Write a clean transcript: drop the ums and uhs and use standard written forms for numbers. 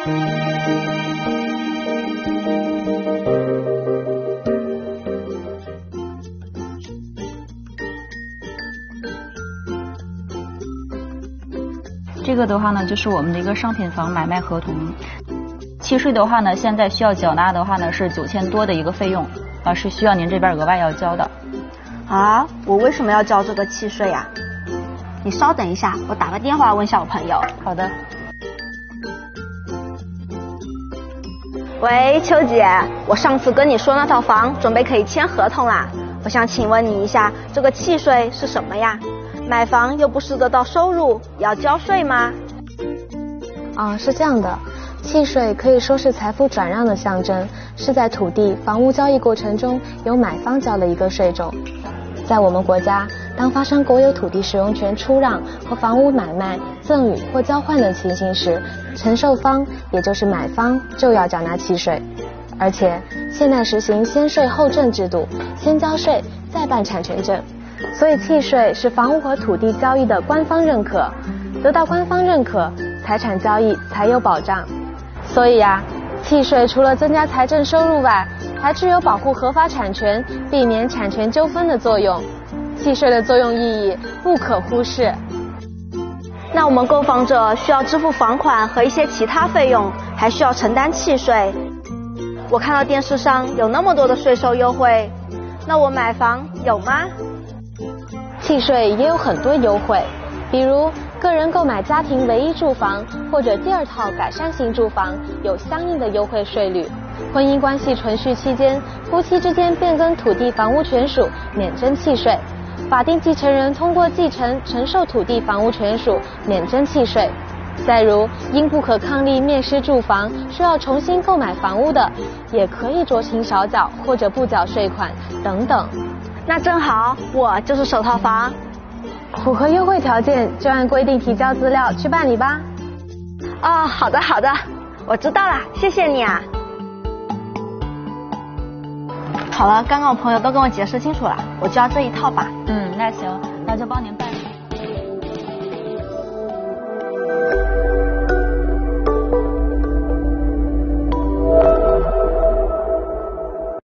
这个的话呢，就是我们的一个商品房买卖合同。契税的话呢，现在需要缴纳的话呢是9000多的一个费用，是需要您这边额外要交的。 啊，我为什么要交这个契税呀？你稍等一下，我打个电话问下我朋友。 好的。 喂，秋姐，我上次跟你说那套房准备可以签合同啦，我想请问你一下，这个契税是什么呀？买房又不是得到收入，也要交税吗？ 是这样的，契税可以说是财富转让的象赠，是在土地、房屋交易过程中由买方交的一个税种。在我们国家，当发生国有土地使用权出让和房屋买卖、赠与或交换的情形时，承受方也就是买方就要缴纳契税。而且现在实行先税后证制度，先交税再办产权证，所以契税是房屋和土地交易的官方认可，得到官方认可，财产交易才有保障。所以契税除了增加财政收入外，还具有保护合法产权、避免产权纠纷的作用。契税的作用意义不可忽视。 那我们购房者需要支付房款和一些其他费用，还需要承担契税。我看到电视上有那么多的税收优惠，那我买房有吗？ 契税也有很多优惠，比如个人购买家庭唯一住房或者第二套改善型住房有相应的优惠税率。婚姻关系存续期间，夫妻之间变更土地房屋权属免征契税，法定继承人通过继承承受土地房屋权属免征契税。再如因不可抗力灭失住房需要重新购买房屋的，也可以酌情少缴或者不缴税款等等。 那正好，我就是首套房。 符合优惠条件就按规定提交资料去办理吧。 好的好的，我知道了，谢谢你啊。好了，刚刚我朋友都跟我解释清楚了，我就要这一套吧。 那行，那就帮您办理。